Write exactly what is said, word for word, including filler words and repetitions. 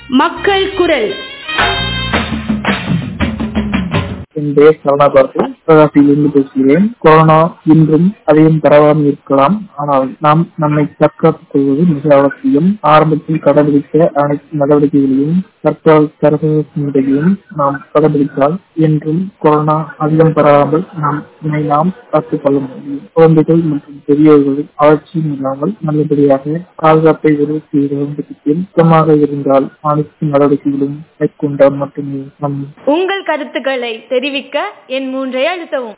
மக்கள் குரல். என் பெயர் சரவணபாரதி, சிவகாசியிலிருந்து பேசுகிறேன். கொரோனா இன்றும் அதிகம் பரவாமல் இருக்கலாம். ஆனால் நாம் நம்மை தற்காத்துக் கொள்வது மிக அவசியம். ஆரம்பத்தில் கடைபிடித்த அனைத்து நடவடிக்கைகளையும் தற்காலிகையும் நாம் கடைபிடித்தால் என்றும் கொரோனா அதிகம் பரவாமல் நாம் நம்மை நாம் காத்துக் கொள்ள முடியும். குழந்தைகள் மற்றும் பெரியவர்கள் அவசியம் இல்லாமல் நல்லபடியாக பாதுகாப்பை உறுதி செய்ய வேண்டும். சுத்தமாக இருந்தால் அனைத்து நடவடிக்கைகளும் மேற்கொண்டால் மட்டுமே நம் உங்கள் கருத்துக்களை தெரிவிக்க என் மூன்றை அழுத்தவும்.